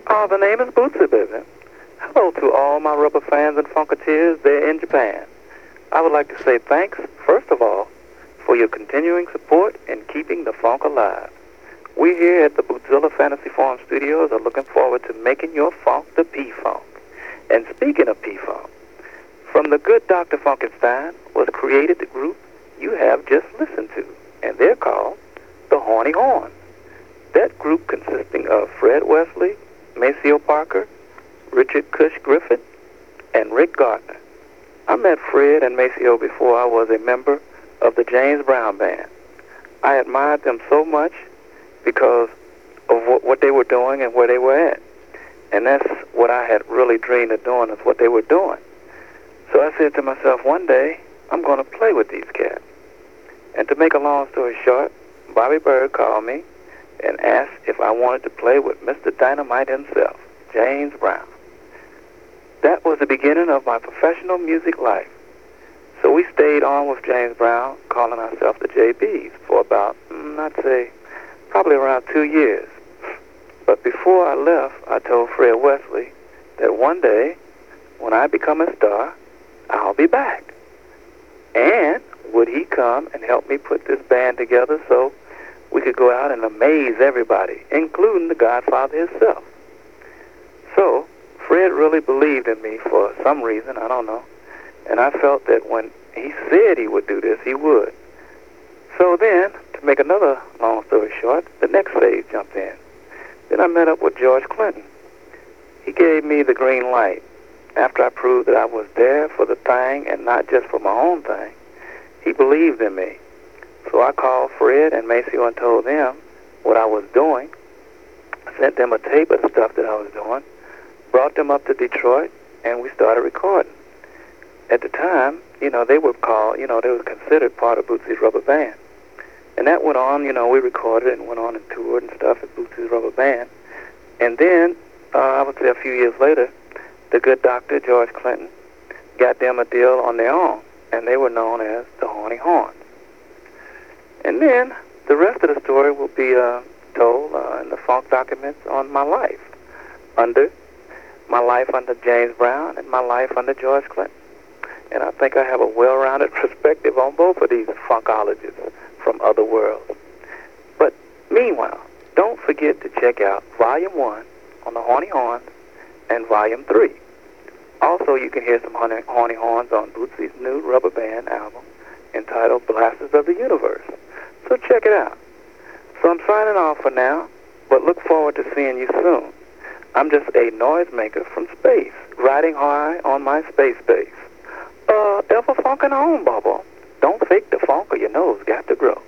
The name is Bootsy, baby. Hello to all my rubber fans and funketeers there in Japan. I would like to say thanks, first of all, for your continuing support in keeping the funk alive. We here at the Bootzilla Fantasy Forum Studios are looking forward to making your funk the P-Funk. And speaking of P-Funk, from the good Dr. Funkenstein was created the group you have just listened to, and they're called the Horny Horns. That group consisting of Fred Wesley, Maceo Parker, Richard Cush Griffith, and Rick Gardner. I met Fred and Maceo before I was a member of the James Brown Band. I admired them so much because of what they were doing and where they were at. And that's what I had really dreamed of doing, is what they were doing. So I said to myself, one day, I'm going to play with these cats. And to make a long story short, Bobby Bird called me and asked if I wanted to play with Mr. Dynamite himself, James Brown. That was the beginning of my professional music life. So we stayed on with James Brown, calling ourselves the JBs, for about, I'd say, probably around 2 years. But before I left, I told Fred Wesley that one day, when I become a star, I'll be back. And would he come and help me put this band together so we could go out and amaze everybody, including the Godfather himself. So Fred really believed in me for some reason, I don't know. And I felt that when he said he would do this, he would. So then, to make another long story short, the next phase jumped in. Then I met up with George Clinton. He gave me the green light after I proved that I was there for the thing and not just for my own thing. He believed in me. So I called Fred and Maceo and told them what I was doing. I sent them a tape of the stuff that I was doing, brought them up to Detroit, and we started recording. At the time, they were called, they were considered part of Bootsy's Rubber Band. And that went on, we recorded and went on and toured and stuff at Bootsy's Rubber Band. And then, I would say a few years later, the good doctor, George Clinton, got them a deal on their own, and they were known as the Horny Horns. And then, the rest of the story will be told in the funk documents on my life under James Brown and my life under George Clinton. And I think I have a well-rounded perspective on both of these funkologists from other worlds. But meanwhile, don't forget to check out Volume 1 on the Horny Horns and Volume 3. Also, you can hear some Horny Horns on Bootsy's new Rubber Band album entitled Blasters of the Universe. So check it out. So I'm signing off for now, but look forward to seeing you soon. I'm just a noisemaker from space, riding high on my space base. Ever funkin' on, Bubba? Don't fake the funk or your nose got to grow.